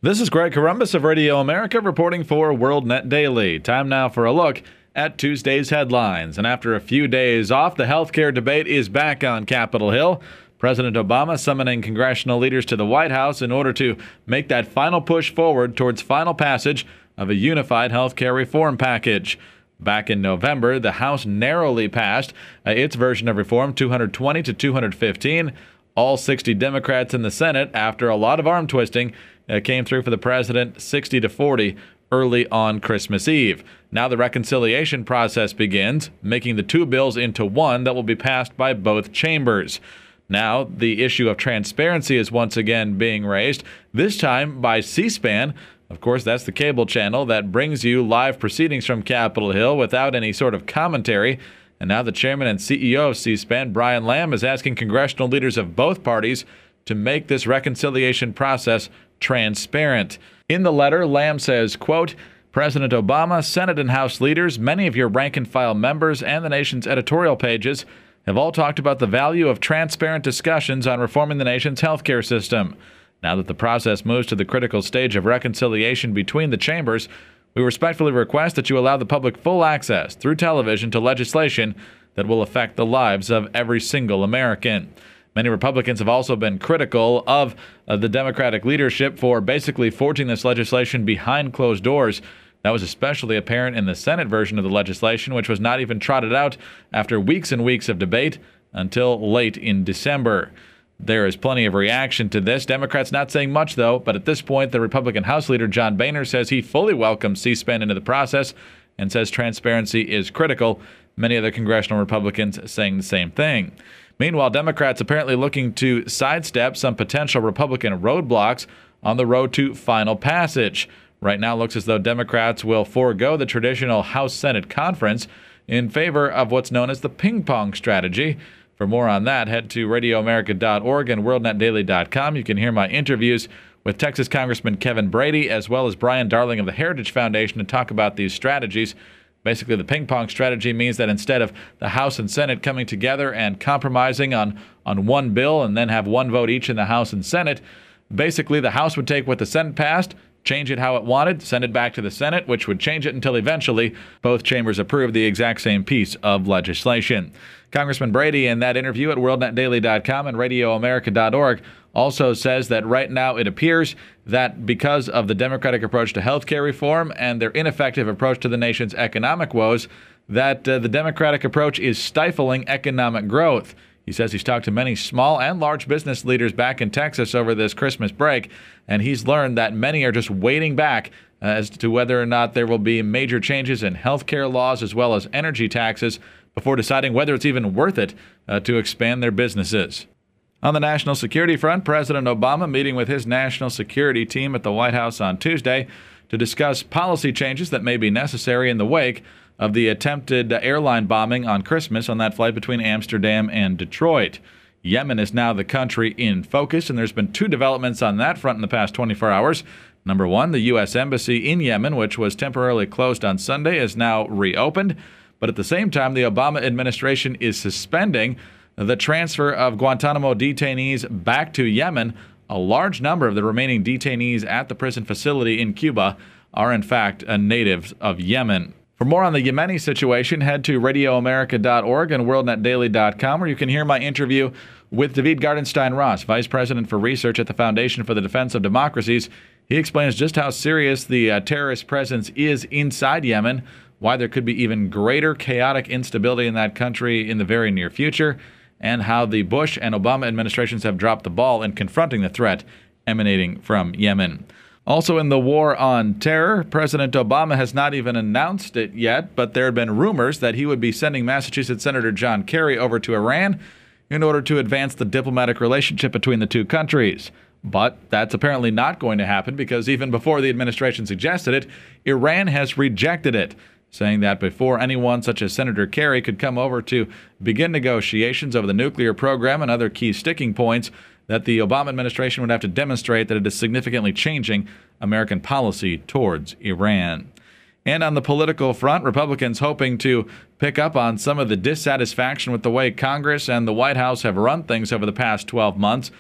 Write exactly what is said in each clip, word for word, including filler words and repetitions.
This is Greg Columbus of Radio America reporting for WorldNet Daily. Time now for a look at Tuesday's headlines. And after a few days off, the healthcare debate is back on Capitol Hill. President Obama summoning congressional leaders to the White House in order to make that final push forward towards final passage of a unified healthcare reform package. Back in November, the House narrowly passed uh, its version of reform, two hundred twenty to two hundred fifteen. All sixty Democrats in the Senate, after a lot of arm twisting, uh, came through for the president sixty to forty early on Christmas Eve. Now the reconciliation process begins, making the two bills into one that will be passed by both chambers. Now the issue of transparency is once again being raised, this time by C-SPAN. Of course, that's the cable channel that brings you live proceedings from Capitol Hill without any sort of commentary. And now the chairman and C E O of C-SPAN, Brian Lamb, is asking congressional leaders of both parties to make this reconciliation process transparent. In the letter, Lamb says, quote, President Obama, Senate and House leaders, many of your rank-and-file members, and the nation's editorial pages have all talked about the value of transparent discussions on reforming the nation's healthcare system. Now that the process moves to the critical stage of reconciliation between the chambers, we respectfully request that you allow the public full access through television to legislation that will affect the lives of every single American. Many Republicans have also been critical of uh, the Democratic leadership for basically forging this legislation behind closed doors. That was especially apparent in the Senate version of the legislation, which was not even trotted out after weeks and weeks of debate until late in December. There is plenty of reaction to this. Democrats not saying much, though, but at this point, the Republican House leader, John Boehner, says he fully welcomes C-SPAN into the process and says transparency is critical. Many other congressional Republicans saying the same thing. Meanwhile, Democrats apparently looking to sidestep some potential Republican roadblocks on the road to final passage. Right now, it looks as though Democrats will forego the traditional House-Senate conference in favor of what's known as the ping-pong strategy. For more on that, head to radio america dot org and world net daily dot com. You can hear my interviews with Texas Congressman Kevin Brady as well as Brian Darling of the Heritage Foundation to talk about these strategies. Basically, the ping-pong strategy means that instead of the House and Senate coming together and compromising on, on one bill and then have one vote each in the House and Senate, basically the House would take what the Senate passed, change it how it wanted, send it back to the Senate, which would change it until eventually both chambers approve the exact same piece of legislation. Congressman Brady, in that interview at world net daily dot com and radio america dot org, also says that right now it appears that because of the Democratic approach to health care reform and their ineffective approach to the nation's economic woes, that uh, the Democratic approach is stifling economic growth. He says he's talked to many small and large business leaders back in Texas over this Christmas break, and he's learned that many are just waiting back uh, as to whether or not there will be major changes in health care laws as well as energy taxes before deciding whether it's even worth it uh, to expand their businesses. On the national security front, President Obama meeting with his national security team at the White House on Tuesday to discuss policy changes that may be necessary in the wake of the attempted airline bombing on Christmas on that flight between Amsterdam and Detroit. Yemen is now the country in focus, and there's been two developments on that front in the past twenty-four hours. Number one, the U S Embassy in Yemen, which was temporarily closed on Sunday, is now reopened. But at the same time, the Obama administration is suspending the transfer of Guantanamo detainees back to Yemen. A large number of the remaining detainees at the prison facility in Cuba are, in fact, natives of Yemen. For more on the Yemeni situation, head to radio america dot org and world net daily dot com, where you can hear my interview with David Gartenstein-Ross, Vice President for Research at the Foundation for the Defense of Democracies. He explains just how serious the uh, terrorist presence is inside Yemen, why there could be even greater chaotic instability in that country in the very near future, and how the Bush and Obama administrations have dropped the ball in confronting the threat emanating from Yemen. Also in the war on terror, President Obama has not even announced it yet, but there had been rumors that he would be sending Massachusetts Senator John Kerry over to Iran in order to advance the diplomatic relationship between the two countries. But that's apparently not going to happen because even before the administration suggested it, Iran has rejected it, saying that before anyone such as Senator Kerry could come over to begin negotiations over the nuclear program and other key sticking points, that the Obama administration would have to demonstrate that it is significantly changing American policy towards Iran. And on the political front, Republicans hoping to pick up on some of the dissatisfaction with the way Congress and the White House have run things over the past twelve months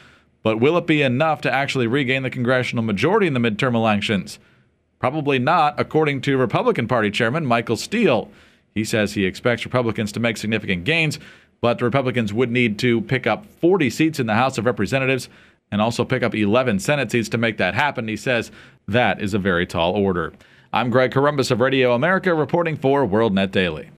But will it be enough to actually regain the congressional majority in the midterm elections? Probably not, according to Republican Party Chairman Michael Steele. He says he expects Republicans to make significant gains, but the Republicans would need to pick up forty seats in the House of Representatives and also pick up eleven Senate seats to make that happen. He says that is a very tall order. I'm Greg Corombos of Radio America reporting for WorldNet Daily.